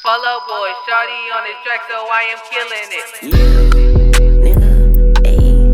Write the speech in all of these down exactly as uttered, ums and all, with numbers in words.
Follow boy, shawty on this track, so I am killing it. Yeah, nigga, ayy.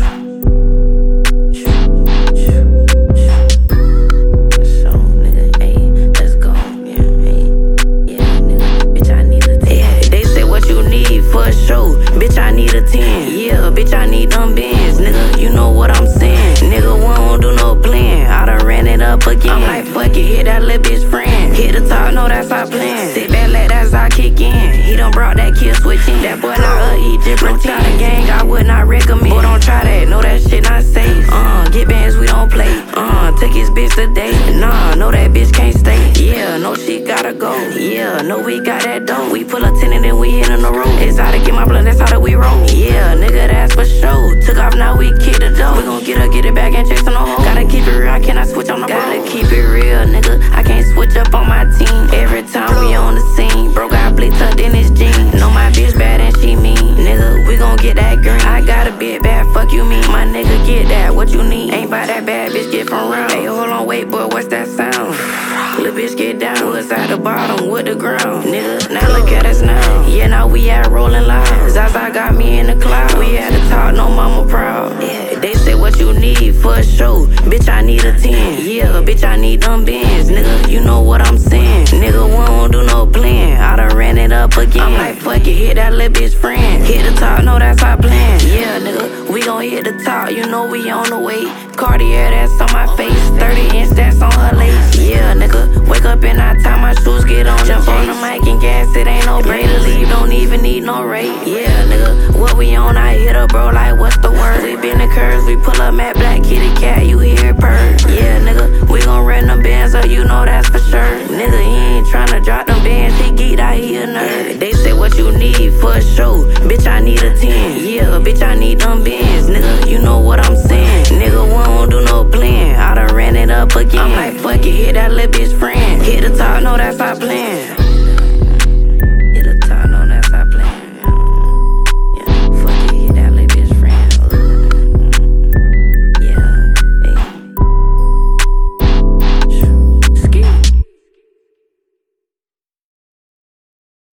So, nigga, ayy, let's go. Yeah, ayy. Yeah, nigga, bitch, I need a ten. Yeah, they say what you need for a show. Bitch, I need a ten. Yeah, bitch, I need them bands. Nigga, you know what I'm saying. Nigga, we don't do no plan. I done ran it up again. I'm like, fuck it, hit that little bitch friend. Hit the top, no, that's our plan. Sit back, let that I kick in. He done brought that kill switch in. That boy not a Egyptian try the gang, I would not recommend. Boy, don't try that, know that shit not safe. Uh, get bands, we don't play. Uh, took his bitch today. Nah, know that bitch can't stay. Yeah, no, she gotta go. Yeah, no, we got that dough. We pull a ten and then we hit on the road. It's how to get my blood, that's how that we roll. Yeah, nigga, that's for sure. Took off, now we kick the door. We gon' get her, get it back and chase on the hole. Gotta keep it real, I cannot switch on the road. Gotta keep it real, nigga. I can't switch up on my team. Every time we on the scene, bro got blitzed tucked in his jeans. Know my bitch bad and she mean. Nigga, we gon' get that green. I got a bit bad, fuck you mean. My nigga, get that, what you need. Ain't by that bad bitch, get from round. Hey, hold on, wait, boy, what's that sound? Little bitch, get down. Was at the bottom with the ground. Nigga, now look at us now. Yeah, now we at rolling loud. Zaza got me in the cloud. We had to talk, no mama proud. Yeah, they say what you need for a show. Bitch, I need a ten. Yeah, bitch, I need them bands. Nigga, you know what I'm saying. Nigga, we don't do no plan. I done ran it up again. I'm like, fuck it, hit that little bitch friend. Hit the top, no, that's our plan. Yeah, nigga, we gon' hit the top. You know we on the way. Cartier, that's on my face. thirty inch, that's on her lace. Yeah, nigga, wake up and I tie my shoes, get on Jump on the mic and gas, it ain't no break to leave, don't even need no rate. Yeah, nigga, what we on, I hit her, bro, like what's the word? We been the curves, we pull up Matt Black, kitty cat, you hear it purr. Yeah, nigga, we gon' run them bands up, you know that's for sure. Nigga, he ain't tryna drop them bands, he geeked out, he a nerd. They say what you need for a show, bitch, I need a ten. Yeah, bitch, I need them bands, nigga, you know what I'm saying. Nigga, we don't do no plan, I done ran it up again. I'm like, fuck it, hit that little bitch friend. Hit the top, no, that's our plan.